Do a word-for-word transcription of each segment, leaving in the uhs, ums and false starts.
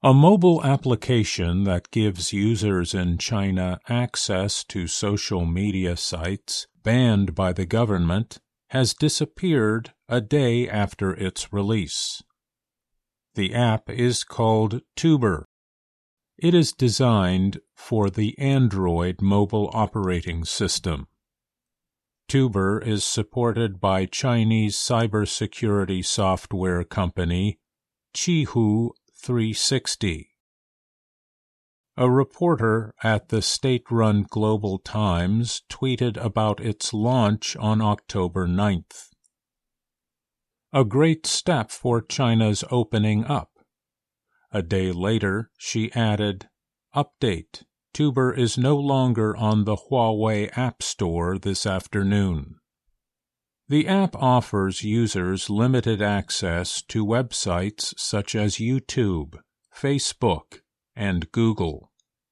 A mobile application that gives users in China access to social media sites banned by the government has disappeared a day after its release. The app is called Tuber. It is designed for the Android mobile operating system. Tuber is supported by Chinese cybersecurity software company Qihoo three sixty. A reporter at the state-run Global Times tweeted about its launch on October ninth. A great step for China's opening up. A day later, she added, "Update. Tuber is no longer on the Huawei App Store this afternoon." The app offers users limited access to websites such as YouTube, Facebook, and Google.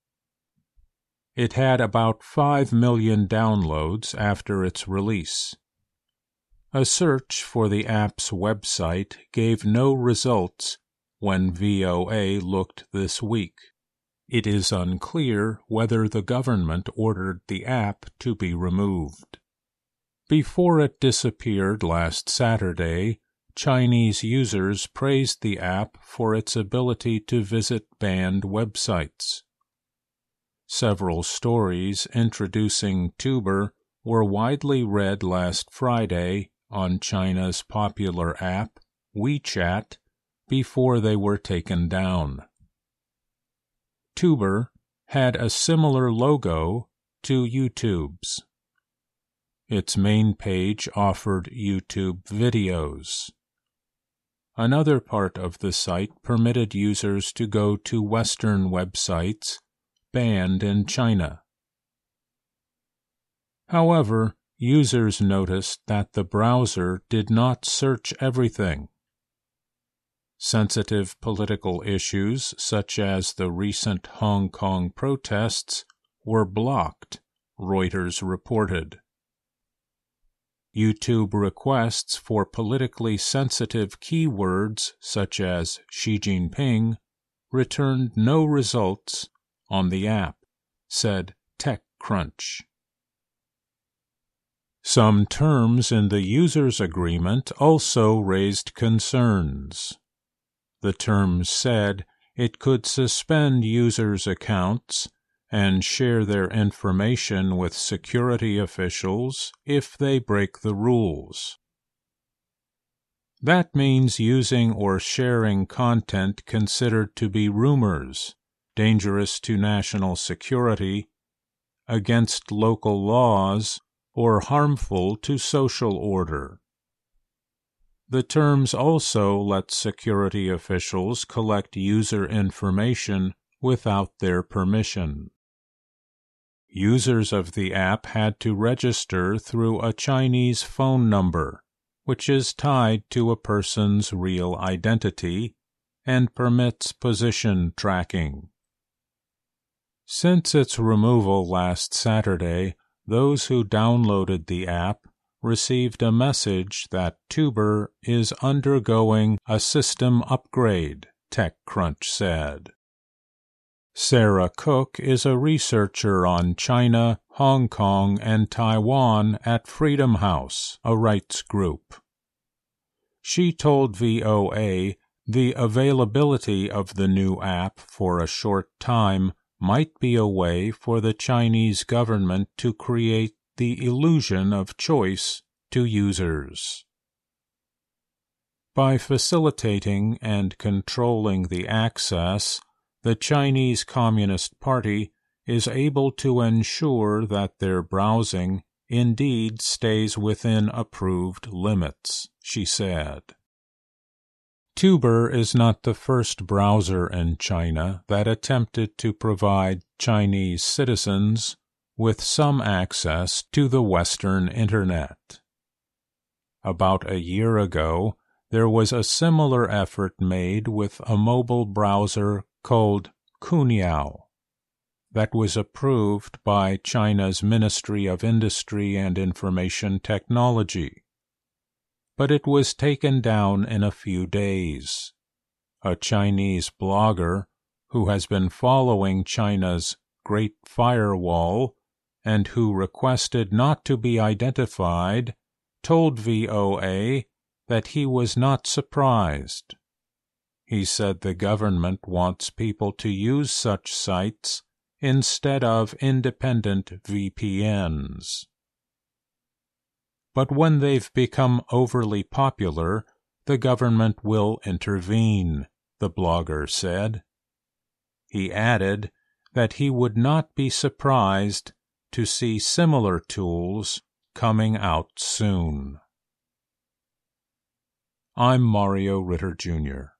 It had about five million downloads after its release. A search for the app's website gave no results when V O A looked this week. It is unclear whether the government ordered the app to be removed. Before it disappeared last Saturday, Chinese users praised the app for its ability to visit banned websites. Several stories introducing Tuber were widely read last Friday on China's popular app, WeChat, before they were taken down. Tuber had a similar logo to YouTube's. Its main page offered YouTube videos. Another part of the site permitted users to go to Western websites banned in China. However, users noticed that the browser did not search everything. Sensitive political issues, such as the recent Hong Kong protests, were blocked, Reuters reported. YouTube requests for politically sensitive keywords such as Xi Jinping returned no results on the app, said TechCrunch. Some terms in the user's agreement also raised concerns. The terms said it could suspend users' accounts and share their information with security officials if they break the rules. That means using or sharing content considered to be rumors, dangerous to national security, against local laws, or harmful to social order. The terms also let security officials collect user information without their permission. Users of the app had to register through a Chinese phone number, which is tied to a person's real identity and permits position tracking. Since its removal last Saturday, those who downloaded the app received a message that Tuber is undergoing a system upgrade, TechCrunch said. Sarah Cook is a researcher on China, Hong Kong, and Taiwan at Freedom House, a rights group. She told V O A the availability of the new app for a short time might be a way for the Chinese government to create the illusion of choice to users. By facilitating and controlling the access, the Chinese Communist Party is able to ensure that their browsing indeed stays within approved limits, she said. Tuber is not the first browser in China that attempted to provide Chinese citizens with some access to the Western Internet. About a year ago, there was a similar effort made with a mobile browser called Qunyao that was approved by China's Ministry of Industry and Information Technology. But it was taken down in a few days. A Chinese blogger who has been following China's Great Firewall and who requested not to be identified, told V O A that he was not surprised. He said the government wants people to use such sites instead of independent V P Ns. But when they've become overly popular, the government will intervene, the blogger said. He added that he would not be surprised to see similar tools coming out soon. I'm Mario Ritter, Junior